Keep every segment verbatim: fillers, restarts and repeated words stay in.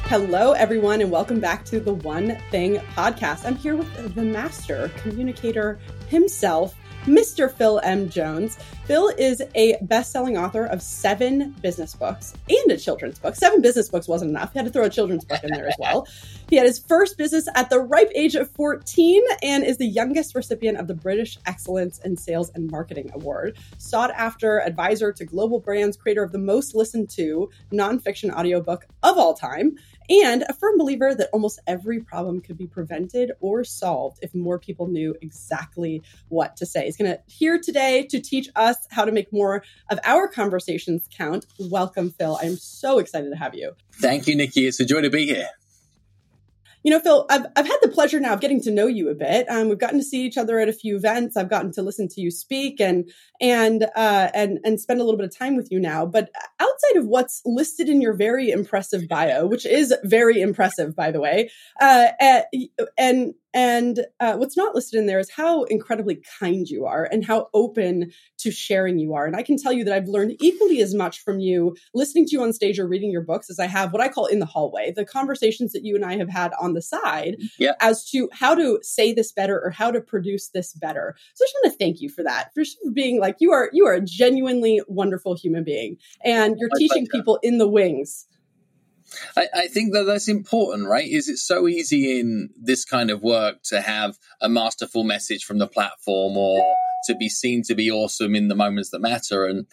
Hello, everyone, and welcome back to the One Thing podcast. I'm here with the master communicator himself, Mister Phil M. Jones. Phil is a best-selling author of seven business books and a children's book. Seven business books wasn't enough. He had to throw a children's book in there as well. He had his first business at the ripe age of fourteen and is the youngest recipient of the British Excellence in Sales and Marketing Award. Sought after advisor to global brands, creator of the most listened to nonfiction audiobook of all time, and a firm believer that almost every problem could be prevented or solved if more people knew exactly what to say. He's going to here today to teach us how to make more of our conversations count. Welcome, Phil. I'm so excited to have you. Thank you, Nikki. It's a joy to be here. You know, Phil, I've, I've had the pleasure now of getting to know you a bit. Um, we've gotten to see each other at a few events. I've gotten to listen to you speak and and uh, and and spend a little bit of time with you now. But outside of what's listed in your very impressive bio, which is very impressive, by the way, uh, and and uh, what's not listed in there is how incredibly kind you are and how open to sharing you are. And I can tell you that I've learned equally as much from you listening to you on stage or reading your books as I have what I call in the hallway, the conversations that you and I have had on the side yep. as to how to say this better or how to produce this better. So I just want to thank you for that, for being like, you are, you are a genuinely wonderful human being and you're My teaching pleasure. People in the wings. I, I think that that's important, right? Is it's so easy in this kind of work to have a masterful message from the platform or to be seen to be awesome in the moments that matter. And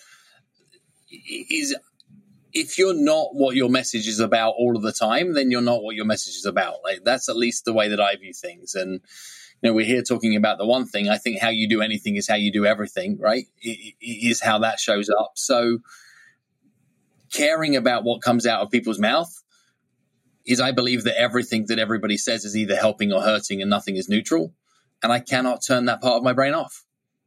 is if you're not what your message is about all of the time, then you're not what your message is about. Like that's at least the way that I view things. And you know, we're here talking about the one thing. I think how you do anything is how you do everything, right? It, it is how that shows up. So caring about what comes out of people's mouth is, I believe, that everything that everybody says is either helping or hurting and nothing is neutral. And I cannot turn that part of my brain off.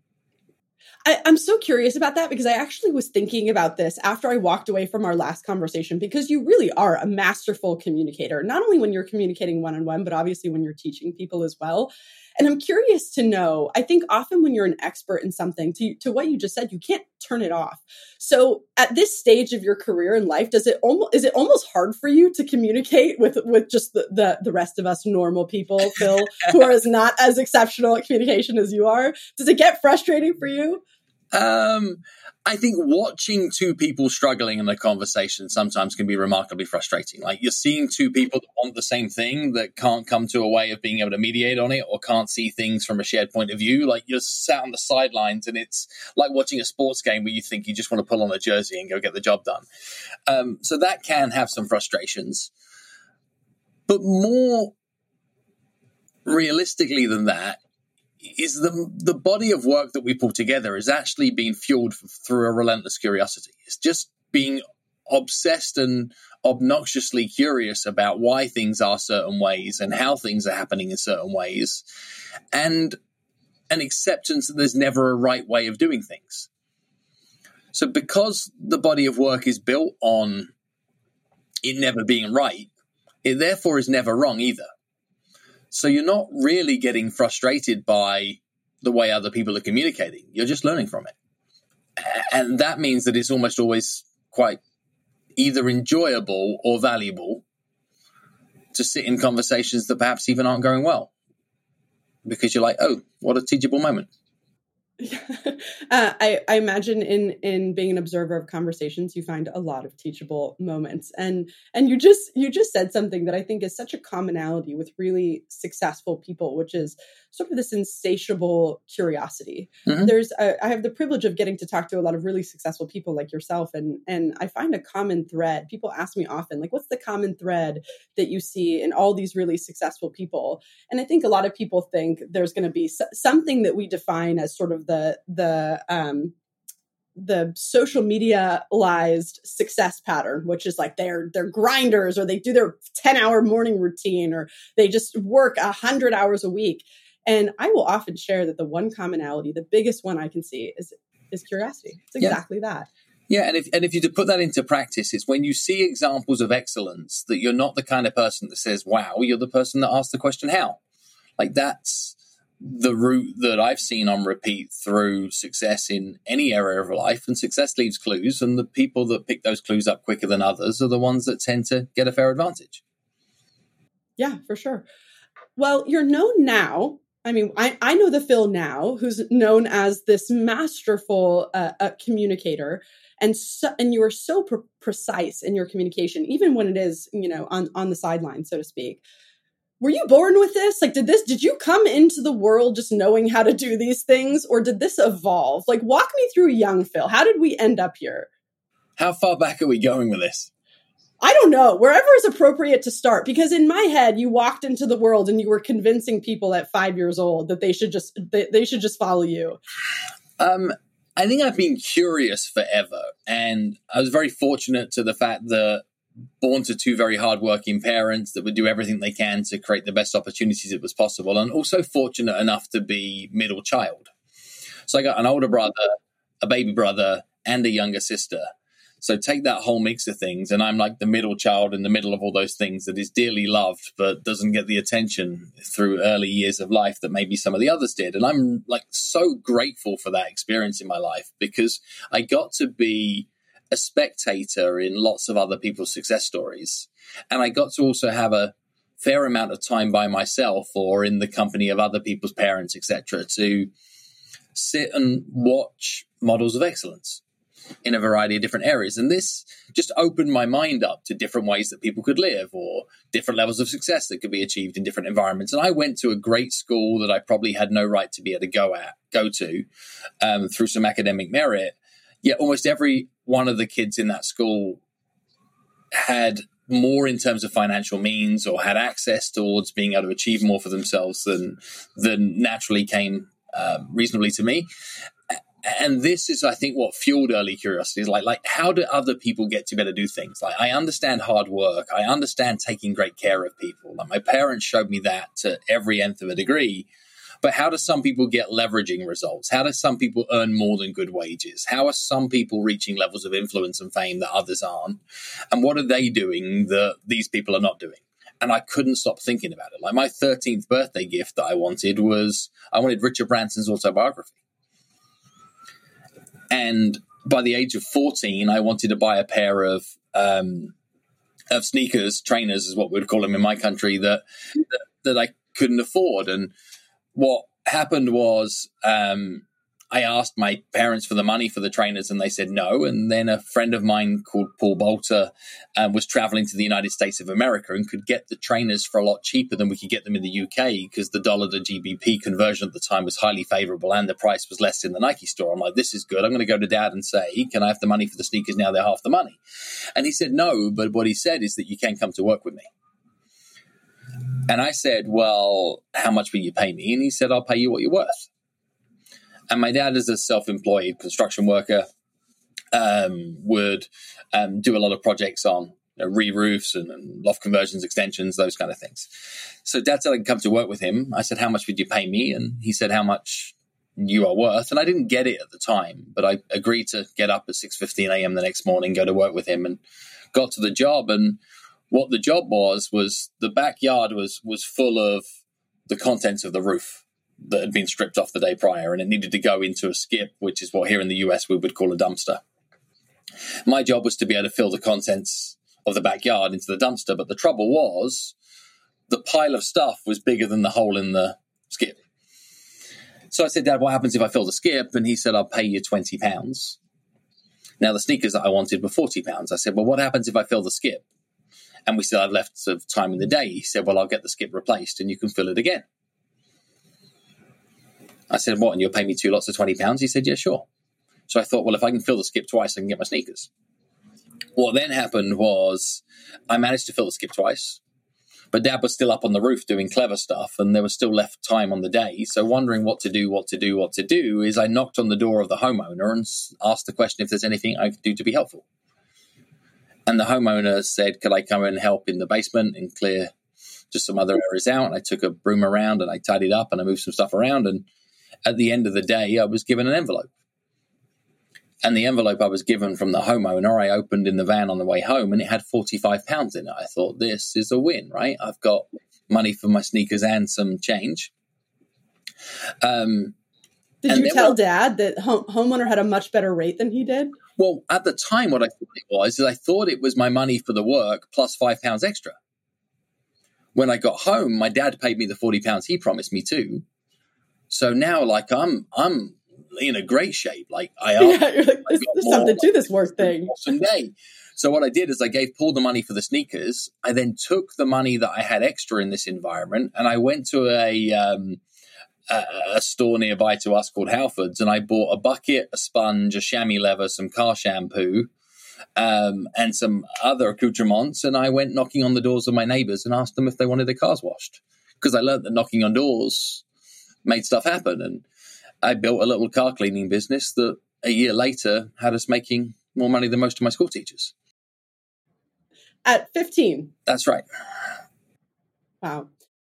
I, I'm so curious about that because I actually was thinking about this after I walked away from our last conversation, because you really are a masterful communicator, not only when you're communicating one-on-one, but obviously when you're teaching people as well. And I'm curious to know, I think often when you're an expert in something, to, to what you just said, you can't turn it off. So at this stage of your career in life, does it almost, is it almost hard for you to communicate with, with just the, the, the rest of us normal people, Phil, who are as not as exceptional at communication as you are? Does it get frustrating for you? Um, I think watching two people struggling in a conversation sometimes can be remarkably frustrating. Like you're seeing two people that want the same thing that can't come to a way of being able to mediate on it or can't see things from a shared point of view. Like you're sat on the sidelines and it's like watching a sports game where you think you just want to pull on a jersey and go get the job done. Um, so that can have some frustrations. But more realistically than that, is the the body of work that we pull together is actually being fueled through a relentless curiosity. It's just being obsessed and obnoxiously curious about why things are certain ways and how things are happening in certain ways, and an acceptance that there's never a right way of doing things. So because the body of work is built on it never being right, it therefore is never wrong either. So you're not really getting frustrated by the way other people are communicating. You're just learning from it. And that means that it's almost always quite either enjoyable or valuable to sit in conversations that perhaps even aren't going well. Because you're like, oh, what a teachable moment. uh, I, I imagine in in being an observer of conversations, you find a lot of teachable moments, and and you just you just said something that I think is such a commonality with really successful people, which is sort of this insatiable curiosity. Mm-hmm. There's a, I have the privilege of getting to talk to a lot of really successful people like yourself, and and I find a common thread. People ask me often, like, what's the common thread that you see in all these really successful people? And I think a lot of people think there's going to be s- something that we define as sort of the the um, the social mediaized success pattern, which is like they're they're grinders, or they do their ten hour morning routine, or they just work a hundred hours a week. And I will often share that the one commonality, the biggest one I can see, is is curiosity. It's exactly yeah. that. Yeah, and if and if you to put that into practice, it's when you see examples of excellence that you're not the kind of person that says, "Wow," you're the person that asks the question, "How?" Like that's the route that I've seen on repeat through success in any area of life. And success leaves clues, and the people that pick those clues up quicker than others are the ones that tend to get a fair advantage. Yeah, for sure. Well, you're known now. I mean, I, I know the Phil now, who's known as this masterful uh, uh, communicator, and so, and you are so pre- precise in your communication, even when it is, you know, on on the sideline, so to speak. Were you born with this? Like, did this? Did you come into the world just knowing how to do these things, or did this evolve? Like, walk me through young Phil. How did we end up here? How far back are we going with this? I don't know, wherever is appropriate to start, because in my head, you walked into the world and you were convincing people at five years old that they should just they, they should just follow you. Um, I think I've been curious forever, and I was very fortunate to the fact that born to two very hardworking parents that would do everything they can to create the best opportunities it was possible, and also fortunate enough to be middle child. So I got an older brother, a baby brother, and a younger sister. So take that whole mix of things, and I'm like the middle child in the middle of all those things that is dearly loved, but doesn't get the attention through early years of life that maybe some of the others did. And I'm like so grateful for that experience in my life, because I got to be a spectator in lots of other people's success stories. And I got to also have a fair amount of time by myself or in the company of other people's parents, et cetera, to sit and watch models of excellence in a variety of different areas. And this just opened my mind up to different ways that people could live, or different levels of success that could be achieved in different environments. And I went to a great school that I probably had no right to be able to go at, go to um, through some academic merit. Yet almost every one of the kids in that school had more in terms of financial means, or had access towards being able to achieve more for themselves than, than naturally came uh, reasonably to me. And this is, I think, what fueled early curiosity is like, like, how do other people get to be able to do things? Like, I understand hard work. I understand taking great care of people. Like, my parents showed me that to every nth of a degree. But how do some people get leveraging results? How do some people earn more than good wages? How are some people reaching levels of influence and fame that others aren't? And what are they doing that these people are not doing? And I couldn't stop thinking about it. Like, my thirteenth birthday gift that I wanted was, I wanted Richard Branson's autobiography. And by the age of fourteen, I wanted to buy a pair of um, of sneakers, trainers is what we'd call them in my country, that that, that I couldn't afford. And what happened was um, I asked my parents for the money for the trainers, and they said no. And then a friend of mine called Paul Bolter um, was traveling to the United States of America and could get the trainers for a lot cheaper than we could get them in the U K, because the dollar to G B P conversion at the time was highly favorable and the price was less in the Nike store. I'm like, this is good. I'm going to go to Dad and say, can I have the money for the sneakers now? They're half the money. And he said no, but what he said is that you can come to work with me. And I said, well, how much will you pay me? And he said, I'll pay you what you're worth. And my dad is a self-employed construction worker, um, would um, do a lot of projects on you know, re-roofs and, and loft conversions, extensions, those kind of things. So Dad said I could come to work with him. I said, how much would you pay me? And he said, how much you are worth. And I didn't get it at the time, but I agreed to get up at six fifteen a.m. the next morning, go to work with him, and got to the job. And what the job was, was the backyard was was full of the contents of the roof that had been stripped off the day prior, and it needed to go into a skip, which is what here in the U S we would call a dumpster. My job was to be able to fill the contents of the backyard into the dumpster, but the trouble was the pile of stuff was bigger than the hole in the skip. So I said, Dad, what happens if I fill the skip? And he said, I'll pay you twenty pounds. Now, the sneakers that I wanted were forty pounds. I said, well, what happens if I fill the skip? And we still had left of time in the day. He said, well, I'll get the skip replaced and you can fill it again. I said, what, and you'll pay me two lots of twenty pounds? He said, yeah, sure. So I thought, well, if I can fill the skip twice, I can get my sneakers. What then happened was I managed to fill the skip twice, but Dad was still up on the roof doing clever stuff, and there was still left time on the day. So wondering what to do, what to do, what to do, is I knocked on the door of the homeowner and asked the question if there's anything I could do to be helpful. And the homeowner said, could I come and help in the basement and clear just some other areas out? And I took a broom around and I tidied up and I moved some stuff around. And at the end of the day, I was given an envelope. And the envelope I was given from the homeowner, I opened in the van on the way home, and it had forty-five pounds in it. I thought, this is a win, right? I've got money for my sneakers and some change. Um, did you tell Dad that home- homeowner had a much better rate than he did? Well, at the time, what I thought it was is I thought it was my money for the work plus five pounds extra. when I got home, my dad paid me the forty pounds he promised me too. So now, like, I'm, I'm in a great shape. Like, I yeah, you're like, there's, there's something to this work thing. Awesome day. So what I did is I gave Paul the money for the sneakers. I then took the money that I had extra in this environment, and I went to a um, a, a store nearby to us called Halfords, and I bought a bucket, a sponge, a chamois leather, some car shampoo, um, and some other accoutrements. And I went knocking on the doors of my neighbors and asked them if they wanted their cars washed, because I learned that knocking on doors made stuff happen. And I built a little car cleaning business that a year later had us making more money than most of my school teachers. At fifteen. That's right. Wow.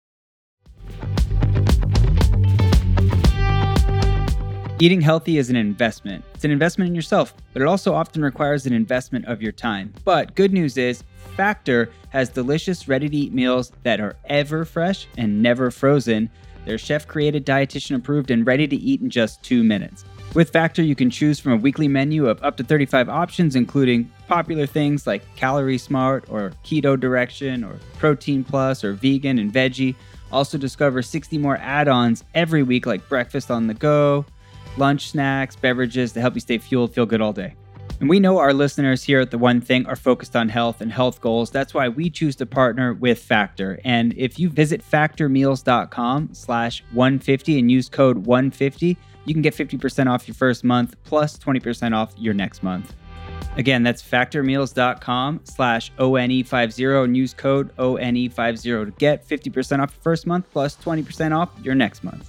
Eating healthy is an investment. It's an investment in yourself, but it also often requires an investment of your time. But good news is, Factor has delicious, ready-to-eat meals that are ever fresh and never frozen. They're chef-created, dietitian-approved, and ready to eat in just two minutes. With Factor, you can choose from a weekly menu of up to thirty-five options, including popular things like Calorie Smart or Keto Direction or Protein Plus or Vegan and Veggie. Also discover sixty more add-ons every week, like breakfast on the go, lunch snacks, beverages to help you stay fueled, feel good all day. And we know our listeners here at The One Thing are focused on health and health goals. That's why we choose to partner with Factor. And if you visit factormeals.com slash 150 and use code one fifty, you can get fifty percent off your first month plus twenty percent off your next month. Again, that's factormeals.com slash ONE50 and use code O N E fifty to get fifty percent off your first month plus twenty percent off your next month.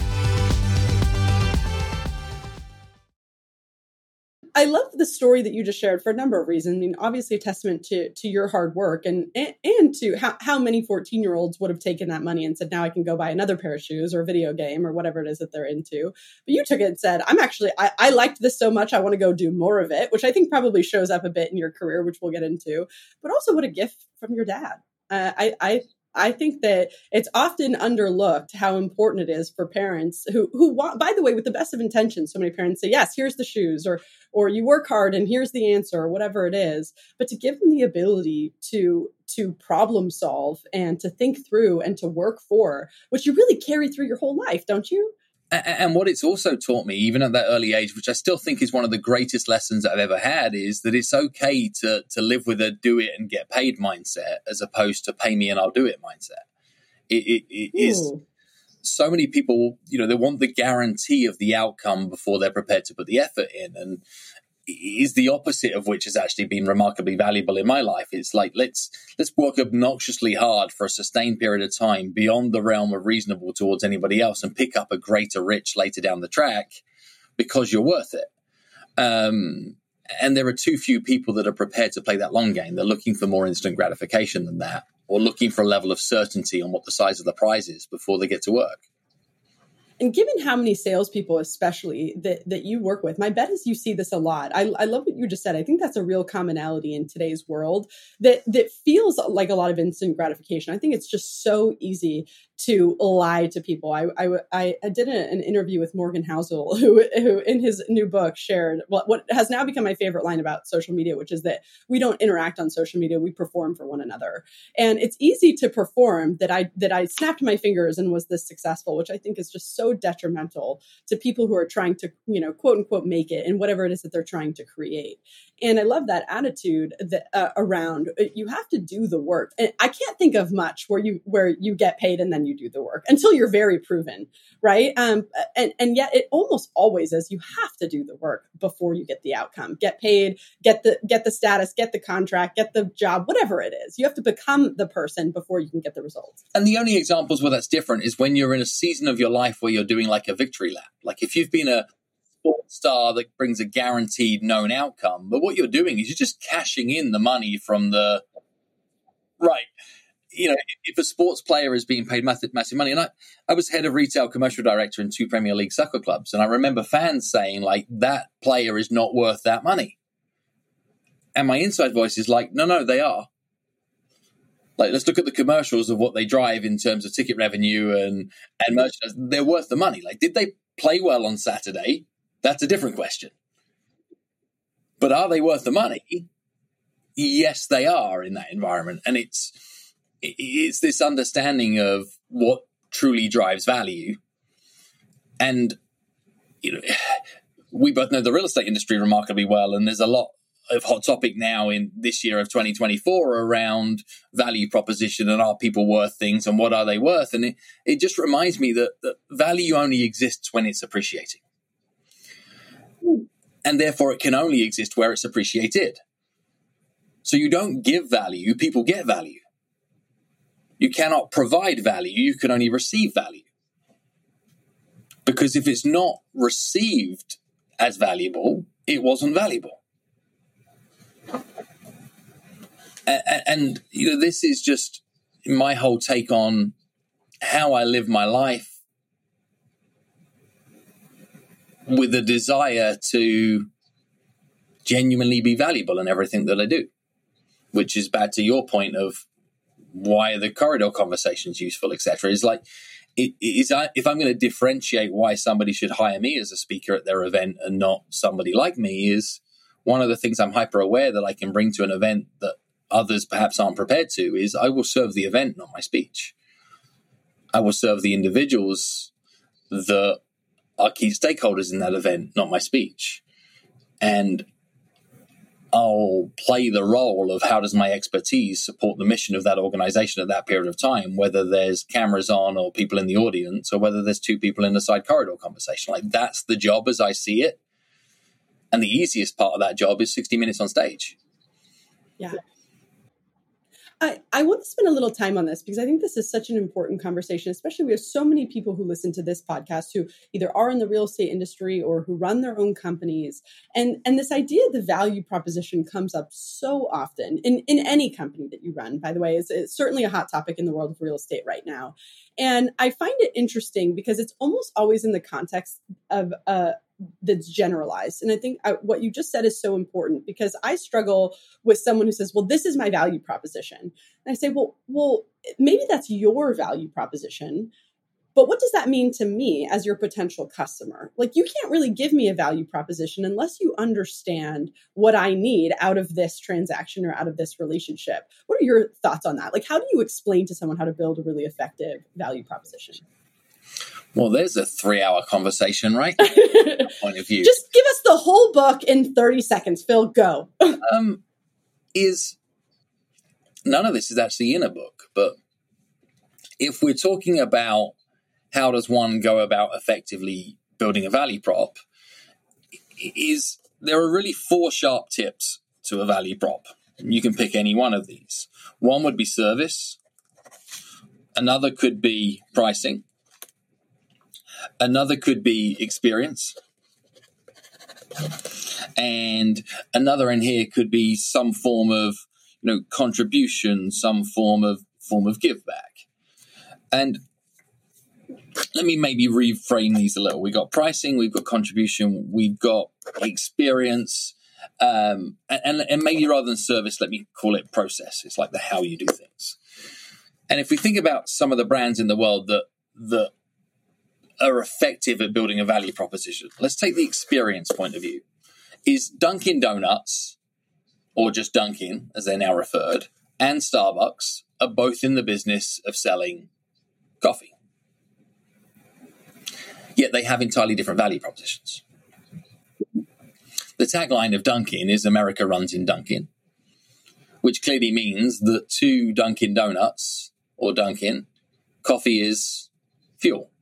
I love the story that you just shared for a number of reasons. I mean, obviously a testament to to your hard work and and, and to how, how many fourteen-year-olds would have taken that money and said, now I can go buy another pair of shoes or a video game or whatever it is that they're into. But you took it and said, I'm actually, I, I liked this so much, I want to go do more of it, which I think probably shows up a bit in your career, which we'll get into. But also what a gift from your dad. Uh, I, I I think that it's often underlooked how important it is for parents who, who want, by the way, with the best of intentions. So many parents say, yes, here's the shoes, or, or you work hard and here's the answer, or whatever it is, but to give them the ability to, to problem solve and to think through and to work for, which you really carry through your whole life, don't you? And what it's also taught me, even at that early age, which I still think is one of the greatest lessons I've ever had, is that it's okay to to live with a do it and get paid mindset as opposed to pay me and I'll do it mindset. It, it, it is so many people, you know, they want the guarantee of the outcome before they're prepared to put the effort in. And is the opposite of which has actually been remarkably valuable in my life. It's like, let's let's work obnoxiously hard for a sustained period of time beyond the realm of reasonable towards anybody else and pick up a greater rich later down the track because you're worth it. Um, and there are too few people that are prepared to play that long game. They're looking for more instant gratification than that, or looking for a level of certainty on what the size of the prize is before they get to work. And given how many salespeople, especially that, that you work with, my bet is you see this a lot. I, I love what you just said. I think that's a real commonality in today's world that that feels like a lot of instant gratification. I think it's just so easy to lie to people. I I, I did a, an interview with Morgan Housel, who, who in his new book shared what, what has now become my favorite line about social media, which is that we don't interact on social media, we perform for one another. And it's easy to perform that I that I snapped my fingers and was this successful, which I think is just so detrimental to people who are trying to, you know, quote unquote, make it in whatever it is that they're trying to create. And I love that attitude that uh, around you have to do the work. And I can't think of much where you where you get paid and then you do the work until you're very proven, right? Um, and and yet it almost always is you have to do the work before you get the outcome, get paid, get the get the status, get the contract, get the job, whatever it is. You have to become the person before you can get the results. And the only examples where that's different is when you're in a season of your life where you're doing like a victory lap. Like if you've been a sports star that brings a guaranteed known outcome, but what you're doing is you're just cashing in the money from the right. You know, if a sports player is being paid massive, massive money, and I, I was head of retail commercial director in two Premier League soccer clubs, and I remember fans saying, like, that player is not worth that money. And my inside voice is like, no, no, they are. Like, let's look at the commercials of what they drive in terms of ticket revenue and, and merchandise. They're worth the money. Like, did they play well on Saturday? That's a different question. But are they worth the money? Yes, they are in that environment. And it's it's this understanding of what truly drives value. And, you know, we both know the real estate industry remarkably well, and there's a lot of hot topic now in this year of twenty twenty-four around value proposition and are people worth things and what are they worth? And it, it just reminds me that, that value only exists when it's appreciating. And therefore it can only exist where it's appreciated. So you don't give value, people get value. You cannot provide value, you can only receive value. Because if it's not received as valuable, it wasn't valuable. And, and you know, this is just my whole take on how I live my life, with a desire to genuinely be valuable in everything that I do, which is back to your point of why are the corridor conversations useful, et cetera. Is like, it is if I'm going to differentiate why somebody should hire me as a speaker at their event and not somebody like me, is one of the things I'm hyper aware that I can bring to an event that others perhaps aren't prepared to is I will serve the event, not my speech. I will serve the individuals that are key stakeholders in that event, not my speech. And I'll play the role of how does my expertise support the mission of that organization at that period of time, whether there's cameras on or people in the audience or whether there's two people in the side corridor conversation. Like, that's the job as I see it. And the easiest part of that job is sixty minutes on stage. Yeah. I, I want to spend a little time on this because I think this is such an important conversation, especially we have so many people who listen to this podcast who either are in the real estate industry or who run their own companies. And, and this idea of the value proposition comes up so often in, in any company that you run, by the way. It's, it's certainly a hot topic in the world of real estate right now. And I find it interesting because it's almost always in the context of uh, that's generalized. And I think I, what you just said is so important because I struggle with someone who says, well, this is my value proposition. And I say, well, well, maybe that's your value proposition, but what does that mean to me as your potential customer? Like, you can't really give me a value proposition unless you understand what I need out of this transaction or out of this relationship. What are your thoughts on that? Like, how do you explain to someone how to build a really effective value proposition? Well, there's a three-hour conversation, right? Point of view. Just give us the whole book in thirty seconds, Phil. Go. um, is none of this is actually in a book, but if we're talking about how does one go about effectively building a value prop, is there are really four sharp tips to a value prop. You can pick any one of these. One would be service. Another could be pricing. Another could be experience. And another in here could be some form of, you know, contribution, some form of form of give back. And let me maybe reframe these a little. We've got pricing, we've got contribution, we've got experience, um, and, and maybe rather than service, let me call it process. It's like the how you do things. And if we think about some of the brands in the world that that are effective at building a value proposition, let's take the experience point of view. Is Dunkin' Donuts, or just Dunkin', as they're now referred, and Starbucks are both in the business of selling coffee. Yet they have entirely different value propositions. The tagline of Dunkin' is America runs in Dunkin', which clearly means that to Dunkin' Donuts or Dunkin', coffee is fuel.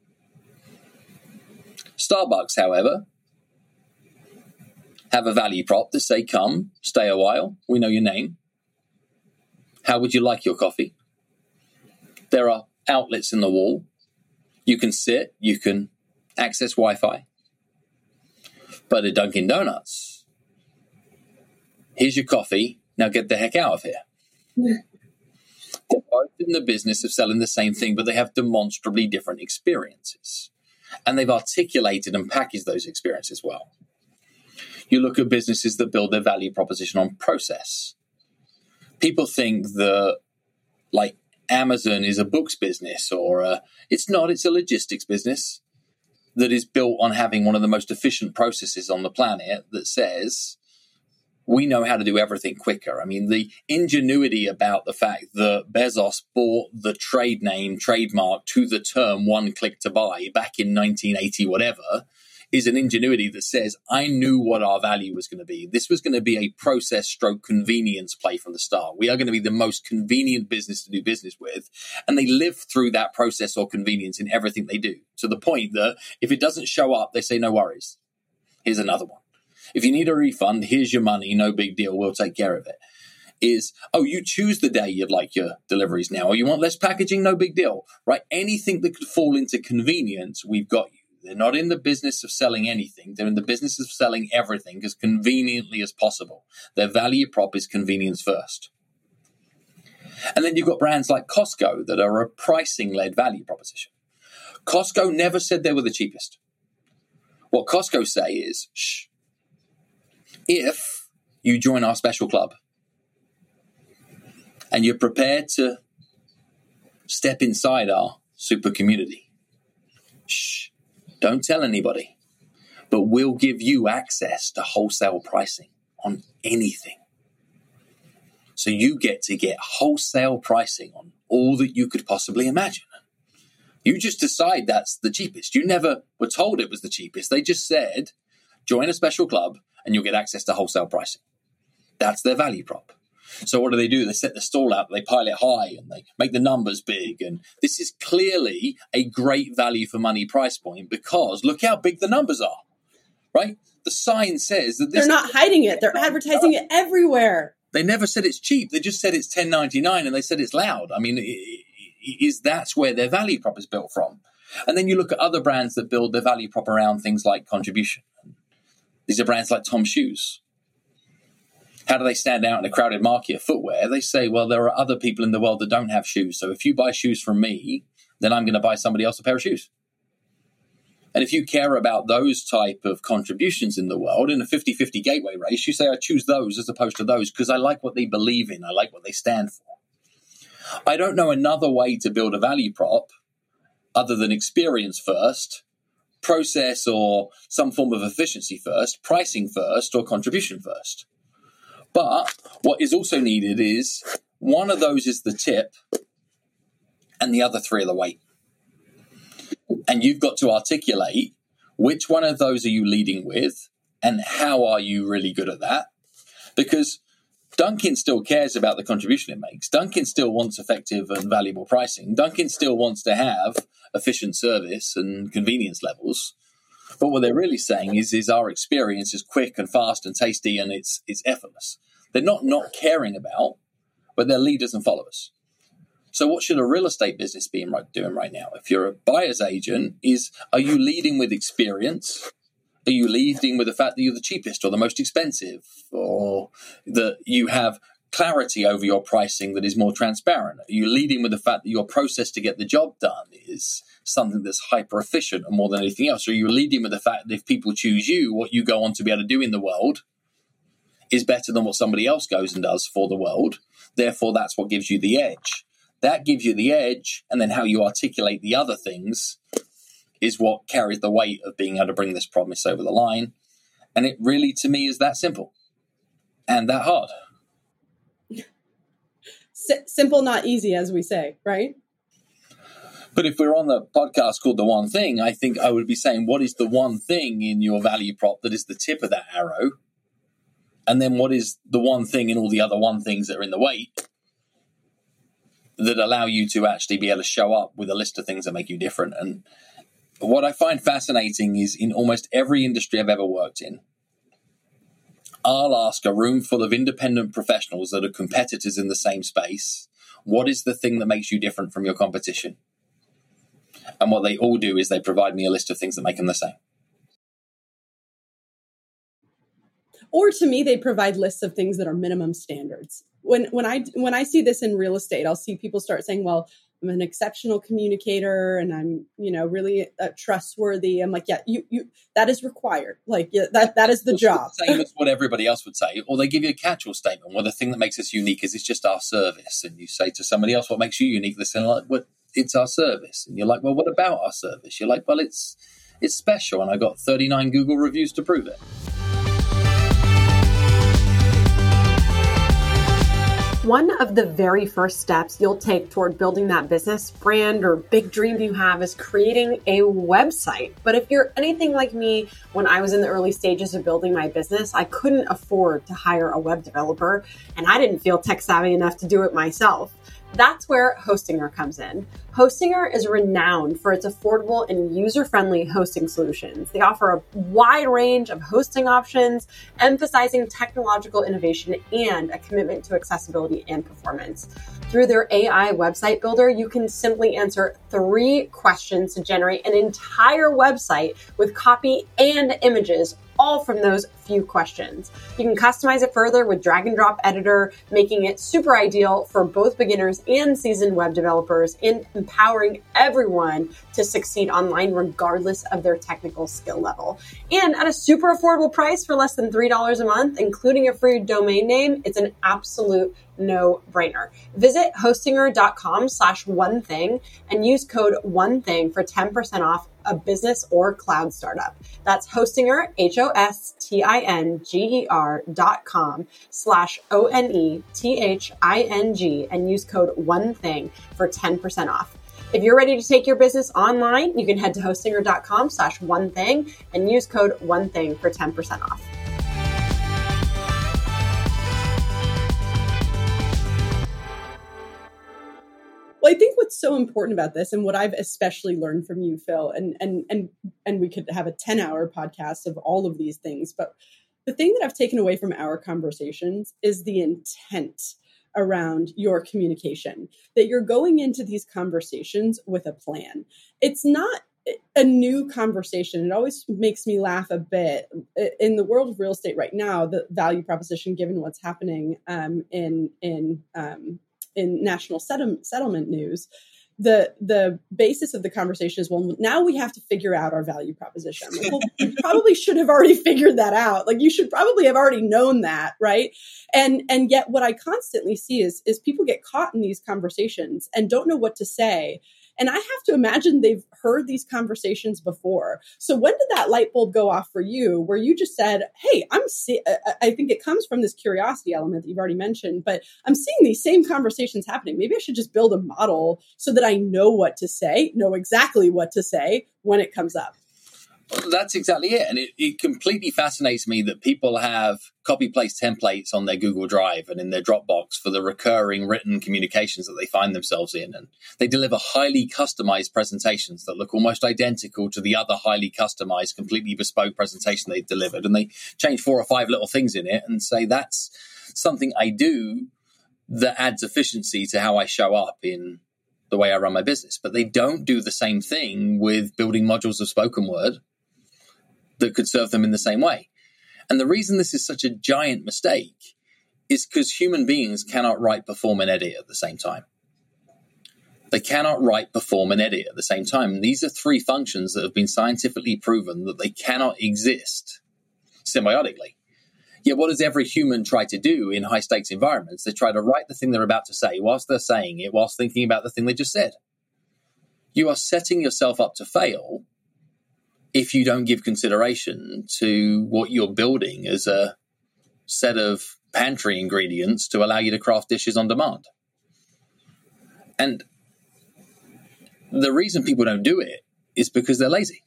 Starbucks, however, have a value prop that say, come, stay a while, we know your name. How would you like your coffee? There are outlets in the wall. You can sit, you can access Wi-Fi. But at Dunkin' Donuts, here's your coffee, now get the heck out of here. Yeah. They're both in the business of selling the same thing, but they have demonstrably different experiences. And they've articulated and packaged those experiences well. You look at businesses that build their value proposition on process. People think that, like, Amazon is a books business, or a, it's not, it's a logistics business that is built on having one of the most efficient processes on the planet that says, we know how to do everything quicker. I mean, the ingenuity about the fact that Bezos bought the trade name, trademark to the term one click to buy back in nineteen eighty, whatever, is an ingenuity that says, I knew what our value was going to be. This was going to be a process stroke convenience play from the start. We are going to be the most convenient business to do business with. And they live through that process or convenience in everything they do, to the point that if it doesn't show up, they say, no worries. Here's another one. If you need a refund, here's your money. No big deal. We'll take care of it. Is, oh, you choose the day you'd like your deliveries now, or you want less packaging? No big deal, right? Anything that could fall into convenience, we've got you. They're not in the business of selling anything. They're in the business of selling everything as conveniently as possible. Their value prop is convenience first. And then you've got brands like Costco that are a pricing-led value proposition. Costco never said they were the cheapest. What Costco say is, shh, if you join our special club and you're prepared to step inside our super community, shh, don't tell anybody, but we'll give you access to wholesale pricing on anything. So you get to get wholesale pricing on all that you could possibly imagine. You just decide that's the cheapest. You never were told it was the cheapest. They just said, join a special club and you'll get access to wholesale pricing. That's their value prop. So what do they do? They set the stall out, they pile it high, and they make the numbers big. And this is clearly a great value for money price point, because look how big the numbers are, right? The sign says that this— They're not hiding it. They're advertising it everywhere. They never said it's cheap. They just said it's ten ninety-nine, and they said it's loud. I mean, is that's where their value prop is built from. And then you look at other brands that build their value prop around things like contribution. These are brands like Tom Shoes. How do they stand out in a crowded market of footwear? They say, well, there are other people in the world that don't have shoes. So if you buy shoes from me, then I'm going to buy somebody else a pair of shoes. And if you care about those type of contributions in the world, in a fifty-fifty gateway race, you say, I choose those as opposed to those because I like what they believe in. I like what they stand for. I don't know another way to build a value prop other than experience first, process or some form of efficiency first, pricing first, or contribution first. But what is also needed is one of those is the tip and the other three are the weight. And you've got to articulate which one of those are you leading with and how are you really good at that? Because Dunkin' still cares about the contribution it makes. Dunkin' still wants effective and valuable pricing. Dunkin' still wants to have efficient service and convenience levels. But what they're really saying is, is our experience is quick and fast and tasty and it's it's effortless. They're not not caring about, but they're leaders and followers. So what should a real estate business be doing right now? If you're a buyer's agent, is are you leading with experience? Are you leading with the fact that you're the cheapest or the most expensive, or that you have clarity over your pricing that is more transparent? Are you leading with the fact that your process to get the job done is something that's hyper efficient and more than anything else? Or are you leading with the fact that if people choose you, what you go on to be able to do in the world is better than what somebody else goes and does for the world? Therefore, that's what gives you the edge. That gives you the edge, and then how you articulate the other things is what carries the weight of being able to bring this promise over the line. And it really, to me, is that simple and that hard. S- simple, not easy, as we say, right? But if we're on the podcast called The One Thing, I think I would be saying, what is the one thing in your value prop that is the tip of that arrow? And then what is the one thing in all the other one things that are in the weight that allow you to actually be able to show up with a list of things that make you different? And what I find fascinating is in almost every industry I've ever worked in, I'll ask a room full of independent professionals that are competitors in the same space, what is the thing that makes you different from your competition? And what they all do is they provide me a list of things that make them the same. Or to me, they provide lists of things that are minimum standards. When when I when I see this in real estate, I'll see people start saying, well, I'm an exceptional communicator and I'm, you know, really uh, trustworthy. I'm like, yeah, you, you, that is required. Like yeah, that, that is the it's job. The same as what everybody else would say. Or they give you a catch-all statement. Well, the thing that makes us unique is it's just our service. And you say to somebody else, what makes you unique? They say, like, well, it's our service. And you're like, well, what about our service? You're like, well, it's, it's special. And I got thirty-nine Google reviews to prove it. One of the very first steps you'll take toward building that business, brand, or big dream you have is creating a website. But if you're anything like me, when I was in the early stages of building my business, I couldn't afford to hire a web developer, and I didn't feel tech savvy enough to do it myself. That's where Hostinger comes in. Hostinger is renowned for its affordable and user-friendly hosting solutions. They offer a wide range of hosting options, emphasizing technological innovation and a commitment to accessibility and performance. Through their A I website builder, you can simply answer three questions to generate an entire website with copy and images, all from those few questions. You can customize it further with drag and drop editor, making it super ideal for both beginners and seasoned web developers, and empowering everyone to succeed online regardless of their technical skill level. And at a super affordable price for less than three dollars a month, including a free domain name, it's an absolute no-brainer. Visit hostinger.com slash one thing and use code one thing for ten percent off a business or cloud startup. That's Hostinger, H O S T I N G E R dot com slash O N E T H I N G and use code one thing for ten percent off. If you're ready to take your business online, you can head to hostinger.com slash one thing and use code one thing for ten percent off. Well, I think what's so important about this, and what I've especially learned from you, Phil, and and and and we could have a ten-hour podcast of all of these things, but the thing that I've taken away from our conversations is the intent around your communication, that you're going into these conversations with a plan. It's not a new conversation. It always makes me laugh a bit. In the world of real estate right now, the value proposition, given what's happening um, in in um, in national settlement, settlement news, the the basis of the conversation is, well, now we have to figure out our value proposition. Like, well, you probably should have already figured that out. Like, you should probably have already known that, right? And and yet what I constantly see is, is people get caught in these conversations and don't know what to say. And I have to imagine they've heard these conversations before. So when did that light bulb go off for you, where you just said, hey, I'm see- I think it comes from this curiosity element that you've already mentioned, but I'm seeing these same conversations happening. Maybe I should just build a model so that I know what to say, know exactly what to say when it comes up. Well, that's exactly it. And it, it completely fascinates me that people have copy-paste templates on their Google Drive and in their Dropbox for the recurring written communications that they find themselves in. And they deliver highly customized presentations that look almost identical to the other highly customized, completely bespoke presentation they've delivered. And they change four or five little things in it and say, that's something I do that adds efficiency to how I show up in the way I run my business. But they don't do the same thing with building modules of spoken word that could serve them in the same way. And the reason this is such a giant mistake is because human beings cannot write, perform, and edit at the same time. They cannot write, perform, and edit at the same time. These are three functions that have been scientifically proven that they cannot exist symbiotically. Yet what does every human try to do in high-stakes environments? They try to write the thing they're about to say whilst they're saying it, whilst thinking about the thing they just said. You are setting yourself up to fail if you don't give consideration to what you're building as a set of pantry ingredients to allow you to craft dishes on demand. And the reason people don't do it is because they're lazy.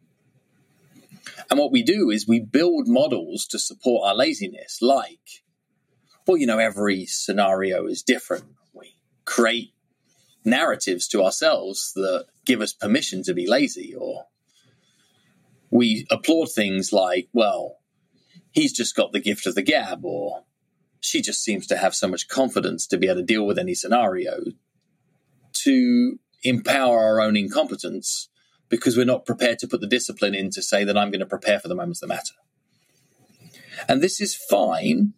And what we do is we build models to support our laziness, like, well, you know, every scenario is different. We create narratives to ourselves that give us permission to be lazy, or we applaud things like, well, he's just got the gift of the gab, or she just seems to have so much confidence to be able to deal with any scenario, to empower our own incompetence because we're not prepared to put the discipline in to say that I'm going to prepare for the moments that matter. And this is fine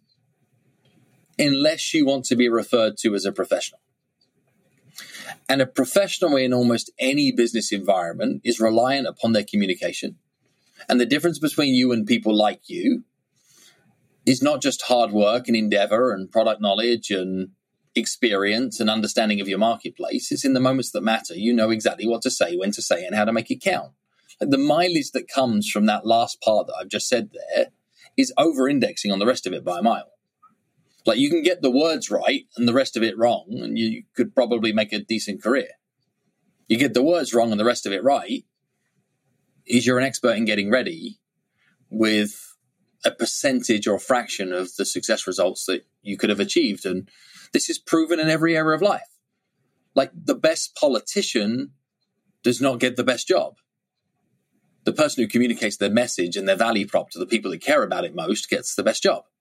unless you want to be referred to as a professional. And a professional in almost any business environment is reliant upon their communication. And the difference between you and people like you is not just hard work and endeavor and product knowledge and experience and understanding of your marketplace. It's in the moments that matter. You know exactly what to say, when to say, and how to make it count. Like, the mileage that comes from that last part that I've just said there is over-indexing on the rest of it by a mile. Like, you can get the words right and the rest of it wrong, and you could probably make a decent career. You get the words wrong and the rest of it right, is you're an expert in getting ready with a percentage or fraction of the success results that you could have achieved. And this is proven in every area of life. Like, the best politician does not get the best job. The person who communicates their message and their value prop to the people that care about it most gets the best job.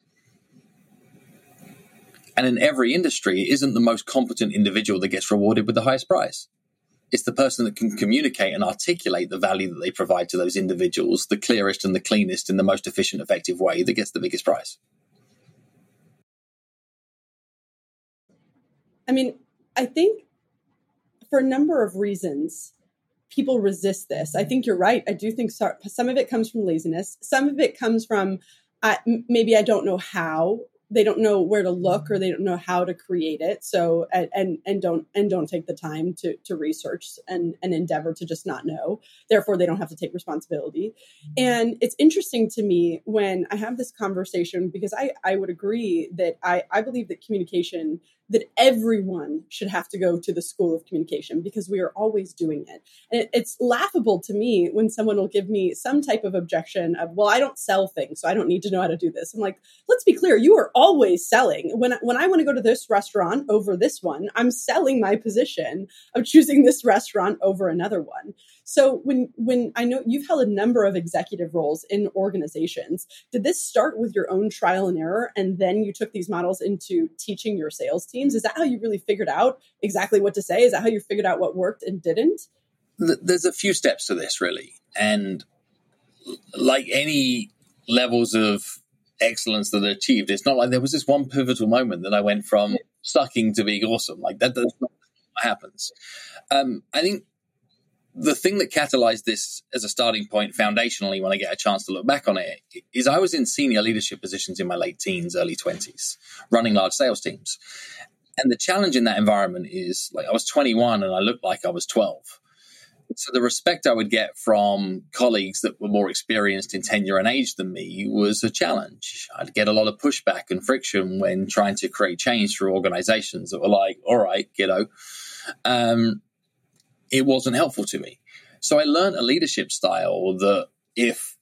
And in every industry, it isn't the most competent individual that gets rewarded with the highest prize. It's the person that can communicate and articulate the value that they provide to those individuals, the clearest and the cleanest in the most efficient, effective way, that gets the biggest prize. I mean, I think for a number of reasons, people resist this. I think you're right. I do think so, some of it comes from laziness. Some of it comes from uh, maybe I don't know how. They don't know where to look, or they don't know how to create it. So, and, and don't, and don't take the time to, to research and, and endeavor to just not know. Therefore, they don't have to take responsibility. And it's interesting to me when I have this conversation, because I, I would agree that I, I believe that communication, that everyone should have to go to the school of communication, because we are always doing it. And it, it's laughable to me when someone will give me some type of objection of, well, I don't sell things, so I don't need to know how to do this. I'm like, let's be clear. You are always selling. When, when I want to go to this restaurant over this one, I'm selling my position of choosing this restaurant over another one. So when, when I know you've held a number of executive roles in organizations, did this start with your own trial and error, and then you took these models into teaching your sales teams? Is that how you really figured out exactly what to say? Is that how you figured out what worked and didn't? There's a few steps to this, really. And like any levels of excellence that are achieved, it's not like there was this one pivotal moment that I went from sucking to being awesome. Like, that, that's not what happens. Um, I think the thing that catalyzed this as a starting point foundationally, when I get a chance to look back on it, is I was in senior leadership positions in my late teens, early twenties, running large sales teams. And the challenge in that environment is, like, I was twenty-one and I looked like I was twelve. So the respect I would get from colleagues that were more experienced in tenure and age than me was a challenge. I'd get a lot of pushback and friction when trying to create change through organizations that were like, all right, kiddo. Um, it wasn't helpful to me. So I learned a leadership style that if,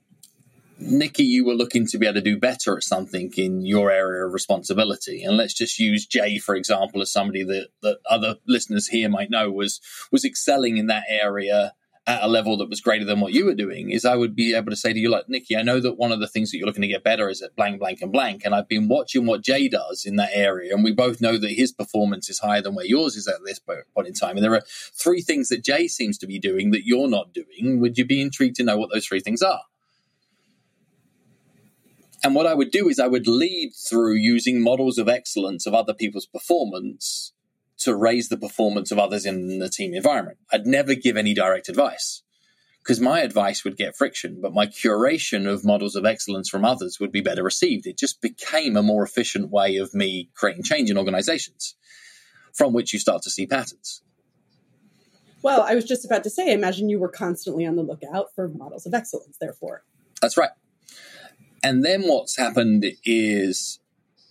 Nikki, you were looking to be able to do better at something in your area of responsibility, and let's just use Jay, for example, as somebody that, that other listeners here might know was, was excelling in that area at a level that was greater than what you were doing, is I would be able to say to you, like, Nikki, I know that one of the things that you're looking to get better is at blank, blank, and blank. And I've been watching what Jay does in that area. And we both know that his performance is higher than where yours is at this point in time. And there are three things that Jay seems to be doing that you're not doing. Would you be intrigued to know what those three things are? And what I would do is I would lead through using models of excellence of other people's performance to raise the performance of others in the team environment. I'd never give any direct advice, because my advice would get friction, but my curation of models of excellence from others would be better received. It just became a more efficient way of me creating change in organizations, from which you start to see patterns. Well, I was just about to say, imagine you were constantly on the lookout for models of excellence, therefore. That's right. And then what's happened is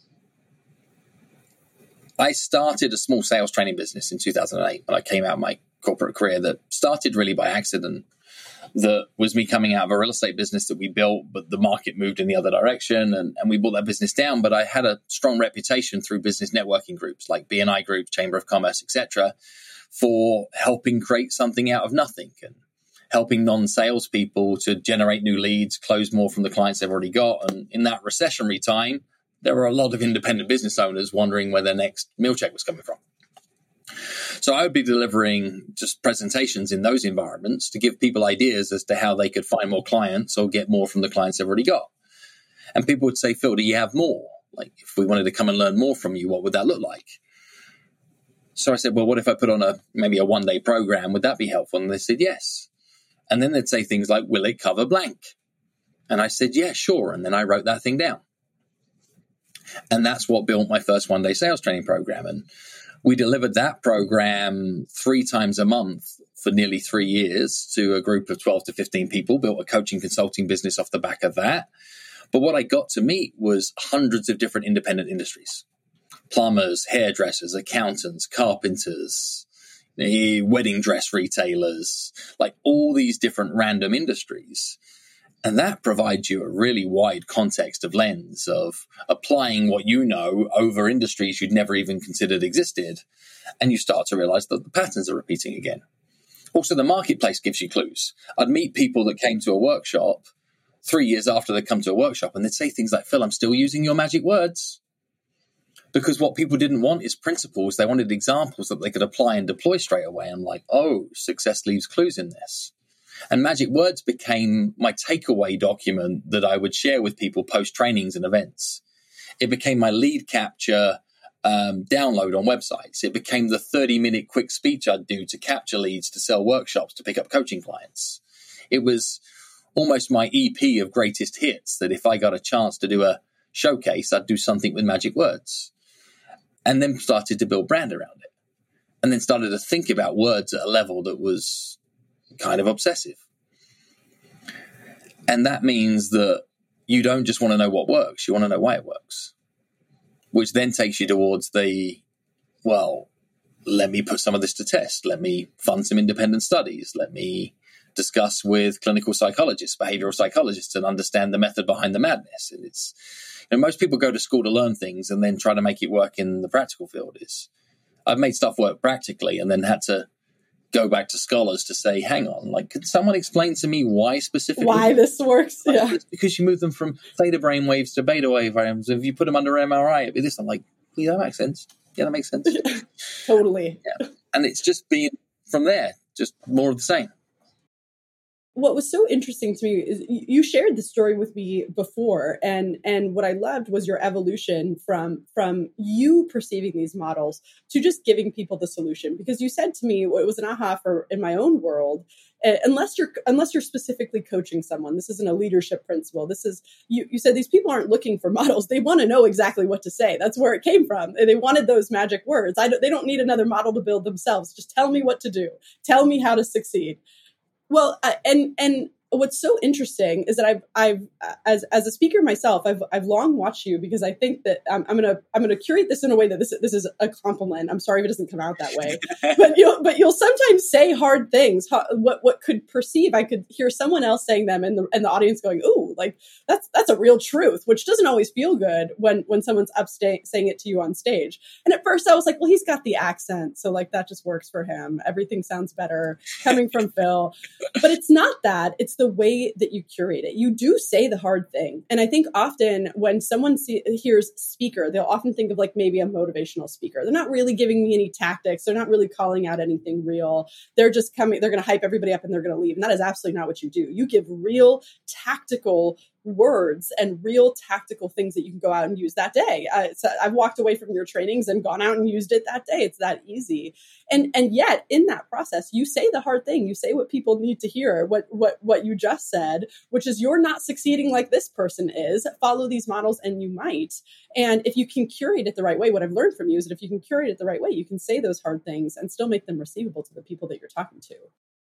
I started a small sales training business in two thousand eight when I came out of my corporate career, that started really by accident. That was me coming out of a real estate business that we built, but the market moved in the other direction, and, and we brought that business down. But I had a strong reputation through business networking groups like B N I Group, Chamber of Commerce, et cetera, for helping create something out of nothing and helping non-salespeople to generate new leads, close more from the clients they've already got. And in that recessionary time, there were a lot of independent business owners wondering where their next meal check was coming from. So I would be delivering just presentations in those environments to give people ideas as to how they could find more clients or get more from the clients they've already got. And people would say, Phil, do you have more? Like, if we wanted to come and learn more from you, what would that look like? So I said, well, what if I put on a maybe a one-day program? Would that be helpful? And they said, yes. And then they'd say things like, will it cover blank? And I said, yeah, sure. And then I wrote that thing down. And that's what built my first one-day sales training program. And we delivered that program three times a month for nearly three years to a group of twelve to fifteen people, built a coaching consulting business off the back of that. But what I got to meet was hundreds of different independent industries: plumbers, hairdressers, accountants, carpenters, wedding dress retailers, like all these different random industries. And that provides you a really wide context of lens of applying what you know over industries you'd never even considered existed. And you start to realize that the patterns are repeating again. Also, the marketplace gives you clues. I'd meet people that came to a workshop three years after they'd come to a workshop, and they'd say things like, Phil, I'm still using your magic words. Because what people didn't want is principles. They wanted examples that they could apply and deploy straight away. And like, oh, success leaves clues in this. And magic words became my takeaway document that I would share with people post trainings and events. It became my lead capture um, download on websites. It became the thirty minute quick speech I'd do to capture leads, to sell workshops, to pick up coaching clients. It was almost my E P of greatest hits, that if I got a chance to do a showcase, I'd do something with magic words. And then started to build brand around it. And then started to think about words at a level that was kind of obsessive. And that means that you don't just want to know what works, you want to know why it works. Which then takes you towards the, well, let me put some of this to test. Let me fund some independent studies. Let me discuss with clinical psychologists, behavioral psychologists, and understand the method behind the madness. And it's, you know, most people go to school to learn things and then try to make it work in the practical field. Is I've made stuff work practically and then had to go back to scholars to say, hang on, like, could someone explain to me why specifically? Why this works? Like, yeah. It's because you move them from theta brain waves to beta wave waves. If you put them under M R I, it'd be this. I'm like, yeah, that makes sense. Yeah, that makes sense. Totally. Yeah. And it's just being from there, just more of the same. What was so interesting to me is you shared the story with me before, and and what I loved was your evolution from from you perceiving these models to just giving people the solution. Because you said to me, well, it was an aha for in my own world. Uh, unless you're unless you're specifically coaching someone, this isn't a leadership principle. This is you. You said these people aren't looking for models; they want to know exactly what to say. That's where it came from. They wanted those magic words. I don't, they don't need another model to build themselves. Just tell me what to do. Tell me how to succeed. Well, uh, and and what's so interesting is that I've I've uh, as as a speaker myself, I've I've long watched you because I think that um, I'm gonna I'm gonna curate this in a way that this this is a compliment. I'm sorry if it doesn't come out that way, but you'll but you'll sometimes say hard things. How, what what could perceive, I could hear someone else saying them, and the and the audience going, "Ooh, like that's that's a real truth," which doesn't always feel good when when someone's up sta- saying it to you on stage. And at first, I was like, "Well, he's got the accent, so like that just works for him. Everything sounds better coming from Phil." But it's not that. It's the way that you curate it. You do say the hard thing. And I think often when someone see, hears speaker, they'll often think of like maybe a motivational speaker. They're not really giving me any tactics. They're not really calling out anything real. They're just coming, they're going to hype everybody up and they're going to leave. And that is absolutely not what you do. You give real tactical words and real tactical things that you can go out and use that day. Uh, so I've walked away from your trainings and gone out and used it that day. It's that easy. And and yet in that process, you say the hard thing. You say what people need to hear, what what what you just said, which is you're not succeeding like this person is. Follow these models and you might. And if you can curate it the right way, what I've learned from you is that if you can curate it the right way, you can say those hard things and still make them receivable to the people that you're talking to.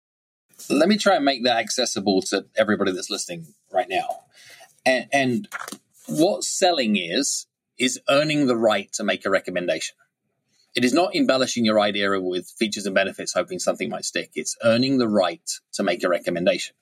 Let me try and make that accessible to everybody that's listening right now. And, and what selling is, is earning the right to make a recommendation. It is not embellishing your idea with features and benefits, hoping something might stick. It's earning the right to make a recommendation.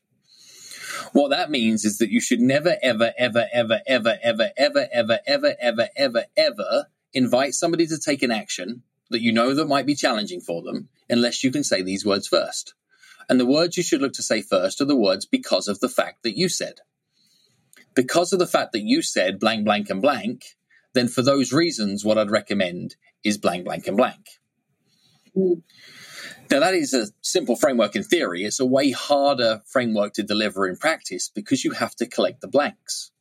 What that means is that you should never, ever, ever, ever, ever, ever, ever, ever, ever, ever, ever, ever invite somebody to take an action that you know that might be challenging for them unless you can say these words first. And the words you should look to say first are the words because of the fact that you said. Because of the fact that you said blank, blank, and blank, then for those reasons, what I'd recommend is blank, blank, and blank. Mm. Now, that is a simple framework in theory. It's a way harder framework to deliver in practice because you have to collect the blanks.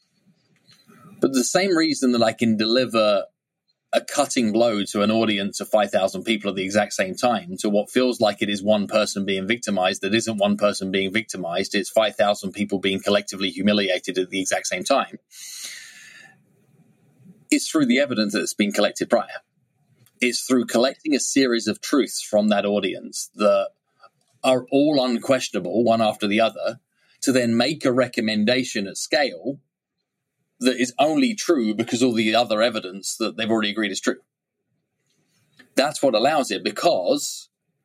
But the same reason that I can deliver a cutting blow to an audience of five thousand people at the exact same time to what feels like it is one person being victimized that isn't one person being victimized, it's five thousand people being collectively humiliated at the exact same time, it's through the evidence that's been collected prior. It's through collecting a series of truths from that audience that are all unquestionable, one after the other, to then make a recommendation at scale that is only true because all the other evidence that they've already agreed is true. That's what allows it, because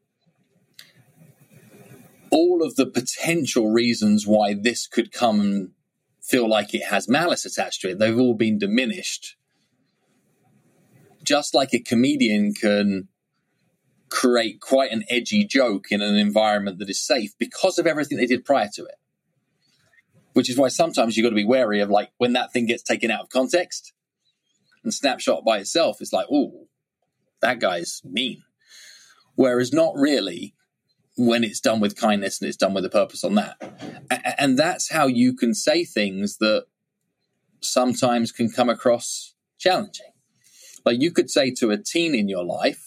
all of the potential reasons why this could come and feel like it has malice attached to it, they've all been diminished. Just like a comedian can create quite an edgy joke in an environment that is safe because of everything they did prior to it. Which is why sometimes you've got to be wary of, like, when that thing gets taken out of context and snapshot by itself, it's like, oh, that guy's mean. Whereas not really when it's done with kindness and it's done with a purpose on that. And that's how you can say things that sometimes can come across challenging. Like, you could say to a teen in your life,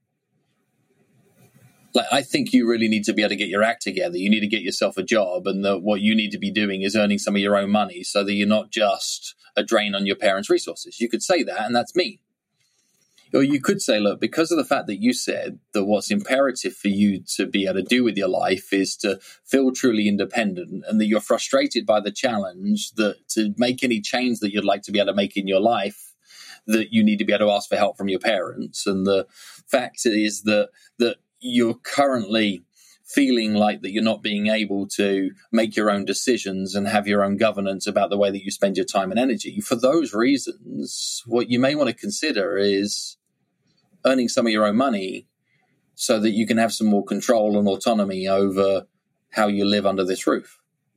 like, I think you really need to be able to get your act together. You need to get yourself a job, and the, what you need to be doing is earning some of your own money so that you're not just a drain on your parents' resources. You could say that, and that's mean. Or you could say, look, because of the fact that you said that what's imperative for you to be able to do with your life is to feel truly independent, and that you're frustrated by the challenge that to make any change that you'd like to be able to make in your life, that you need to be able to ask for help from your parents. And the fact is that that you're currently feeling like that you're not being able to make your own decisions and have your own governance about the way that you spend your time and energy. For those reasons, what you may want to consider is earning some of your own money so that you can have some more control and autonomy over how you live under this roof.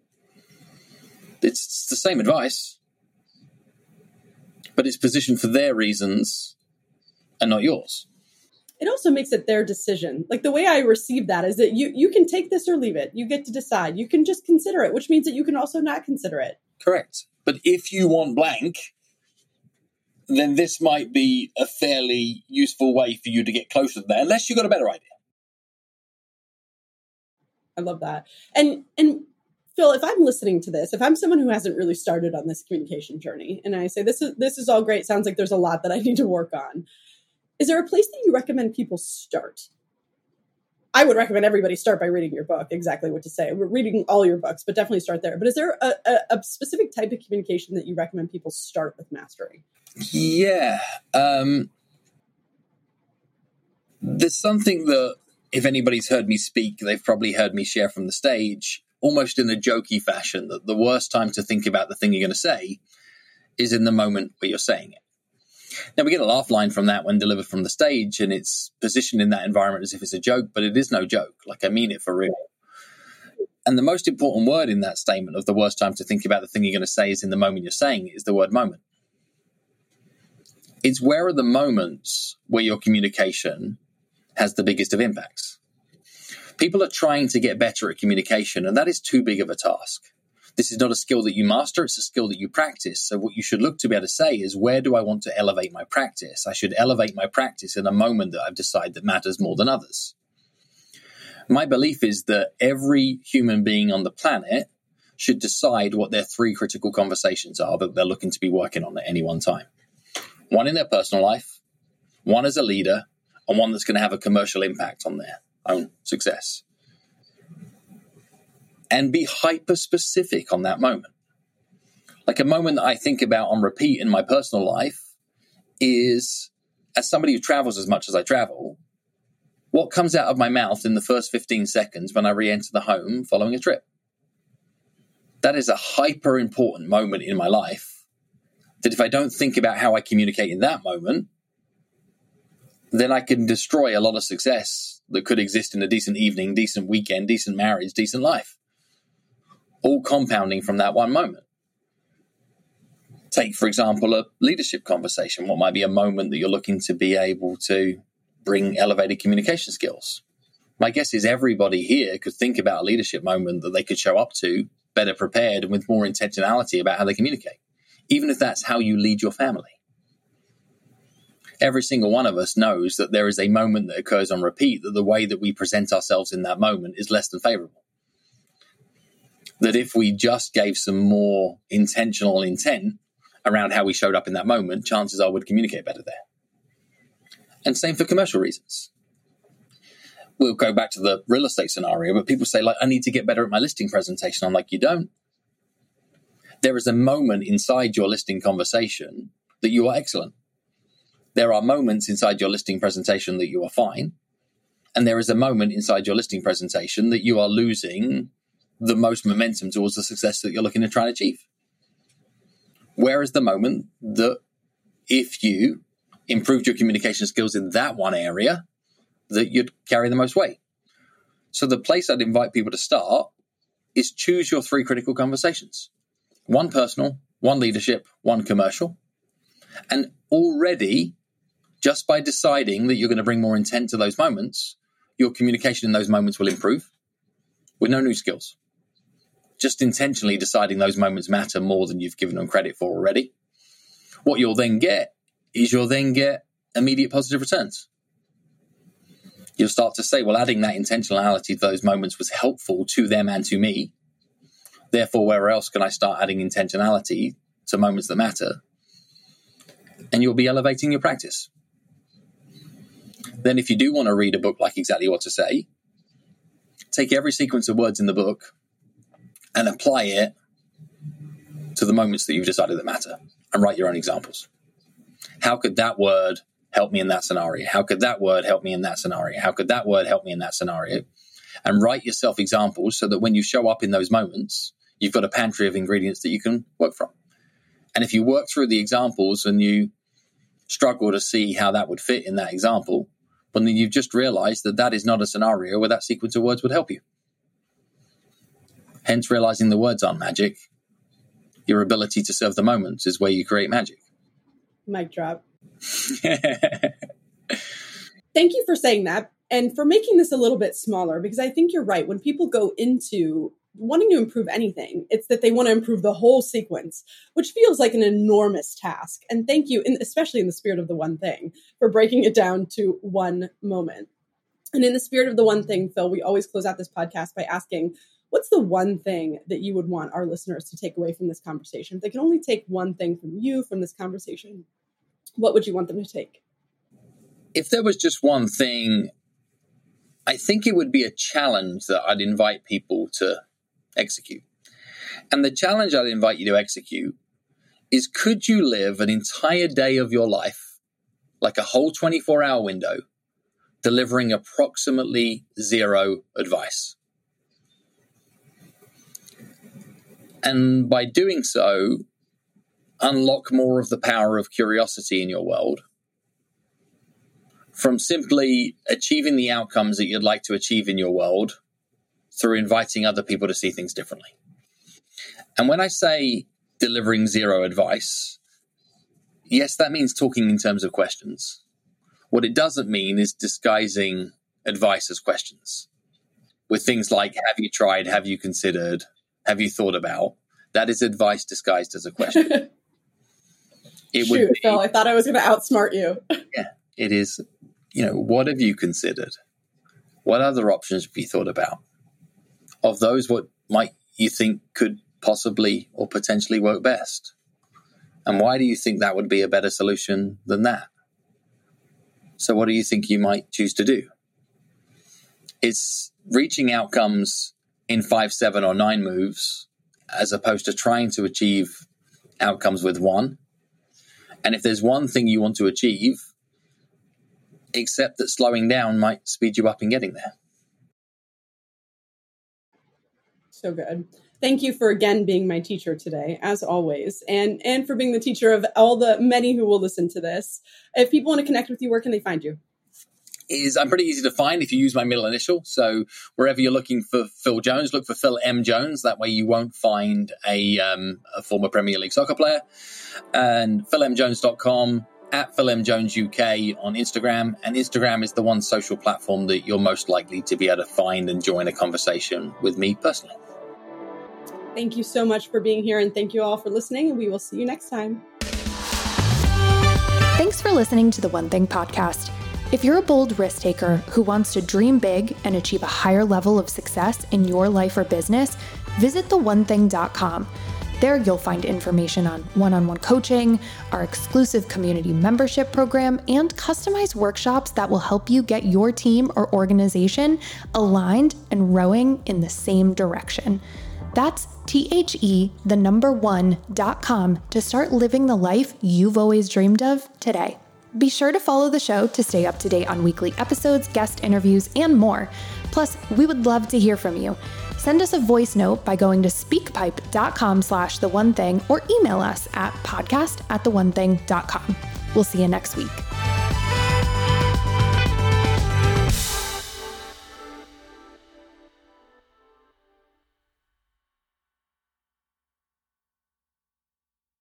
It's the same advice, but it's positioned for their reasons and not yours. It also makes it their decision. Like, the way I receive that is that you, you can take this or leave it. You get to decide. You can just consider it, which means that you can also not consider it. Correct. But if you want blank, then this might be a fairly useful way for you to get closer to that, unless you've got a better idea. I love that. And, and Phil, if I'm listening to this, if I'm someone who hasn't really started on this communication journey, and I say, this is, this is all great, sounds like there's a lot that I need to work on, is there a place that you recommend people start? I would recommend everybody start by reading your book, exactly what to say. We're reading all your books, but definitely start there. But is there a, a, a specific type of communication that you recommend people start with mastering? Yeah. Um, there's something that, if anybody's heard me speak, they've probably heard me share from the stage, almost in a jokey fashion, that the worst time to think about the thing you're going to say is in the moment where you're saying it. Now, we get a laugh line from that when delivered from the stage, and it's positioned in that environment as if it's a joke, but it is no joke. Like, I mean it for real. And the most important word in that statement of the worst time to think about the thing you're going to say is in the moment you're saying it is the word moment. It's where are the moments where your communication has the biggest of impacts. People are trying to get better at communication, and that is too big of a task. This is not a skill that you master, it's a skill that you practice. So what you should look to be able to say is, where do I want to elevate my practice? I should elevate my practice in a moment that I've decided that matters more than others. My belief is that every human being on the planet should decide what their three critical conversations are that they're looking to be working on at any one time. One in their personal life, one as a leader, and one that's going to have a commercial impact on their own success. And be hyper-specific on that moment. Like, a moment that I think about on repeat in my personal life is, as somebody who travels as much as I travel, what comes out of my mouth in the first fifteen seconds when I re-enter the home following a trip. That is a hyper-important moment in my life that if I don't think about how I communicate in that moment, then I can destroy a lot of success that could exist in a decent evening, decent weekend, decent marriage, decent life. All compounding from that one moment. Take, for example, a leadership conversation. What might be a moment that you're looking to be able to bring elevated communication skills? My guess is everybody here could think about a leadership moment that they could show up to better prepared and with more intentionality about how they communicate, even if that's how you lead your family. Every single one of us knows that there is a moment that occurs on repeat, that the way that we present ourselves in that moment is less than favorable. That if we just gave some more intentional intent around how we showed up in that moment, chances are we'd communicate better there. And same for commercial reasons. We'll go back to the real estate scenario, but people say, like, I need to get better at my listing presentation. I'm like, you don't. There is a moment inside your listing conversation that you are excellent. There are moments inside your listing presentation that you are fine. And there is a moment inside your listing presentation that you are losing the most momentum towards the success that you're looking to try and achieve. Where is the moment that if you improved your communication skills in that one area, that you'd carry the most weight? So the place I'd invite people to start is choose your three critical conversations. One personal, one leadership, one commercial. And already, just by deciding that you're going to bring more intent to those moments, your communication in those moments will improve with no new skills. Just intentionally deciding those moments matter more than you've given them credit for already. What you'll then get is you'll then get immediate positive returns. You'll start to say, well, adding that intentionality to those moments was helpful to them and to me. Therefore, where else can I start adding intentionality to moments that matter? And you'll be elevating your practice. Then if you do want to read a book like Exactly What to Say, take every sequence of words in the book and apply it to the moments that you've decided that matter and write your own examples. How could that word help me in that scenario? How could that word help me in that scenario? How could that word help me in that scenario? And write yourself examples so that when you show up in those moments, you've got a pantry of ingredients that you can work from. And if you work through the examples and you struggle to see how that would fit in that example, well, then you've just realized that that is not a scenario where that sequence of words would help you. Hence, realizing the words aren't magic. Your ability to serve the moments is where you create magic. Mic drop. Thank you for saying that and for making this a little bit smaller, because I think you're right. When people go into wanting to improve anything, it's that they want to improve the whole sequence, which feels like an enormous task. And thank you, and especially in the spirit of the one thing, for breaking it down to one moment. And in the spirit of the one thing, Phil, we always close out this podcast by asking, what's the one thing that you would want our listeners to take away from this conversation? If they can only take one thing from you, from this conversation, what would you want them to take? If there was just one thing, I think it would be a challenge that I'd invite people to execute. And the challenge I'd invite you to execute is, could you live an entire day of your life, like a whole twenty-four hour window, delivering approximately zero advice? And by doing so, unlock more of the power of curiosity in your world, from simply achieving the outcomes that you'd like to achieve in your world through inviting other people to see things differently. And when I say delivering zero advice, yes, that means talking in terms of questions. What it doesn't mean is disguising advice as questions with things like, have you tried, have you considered, have you thought about? That is advice disguised as a question. It Shoot, would be, Phil, I thought I was going to outsmart you. Yeah, it is, you know, what have you considered? What other options have you thought about? Of those, what might you think could possibly or potentially work best? And why do you think that would be a better solution than that? So what do you think you might choose to do? It's reaching outcomes in five, seven, or nine moves, as opposed to trying to achieve outcomes with one. And if there's one thing you want to achieve, accept that slowing down might speed you up in getting there. So good. Thank you for again being my teacher today, as always, and and for being the teacher of all the many who will listen to this. If people want to connect with you, where can they find you? Is I'm pretty easy to find if you use my middle initial. So wherever you're looking for Phil Jones, look for Phil M. Jones. That way you won't find a, um, a former Premier League soccer player. And phil m jones dot com, at Phil M. Jones U K on Instagram. And Instagram is the one social platform that you're most likely to be able to find and join a conversation with me personally. Thank you so much for being here, and thank you all for listening, and we will see you next time. Thanks for listening to the One Thing podcast. If you're a bold risk taker who wants to dream big and achieve a higher level of success in your life or business, visit the one thing dot com. There you'll find information on one-on-one coaching, our exclusive community membership program, and customized workshops that will help you get your team or organization aligned and rowing in the same direction. That's T-H-E, the number one, dot com to start living the life you've always dreamed of today. Be sure to follow the show to stay up to date on weekly episodes, guest interviews, and more. Plus, we would love to hear from you. Send us a voice note by going to speakpipe.com slash the one thing or email us at podcast at the one thing dot com. We'll see you next week.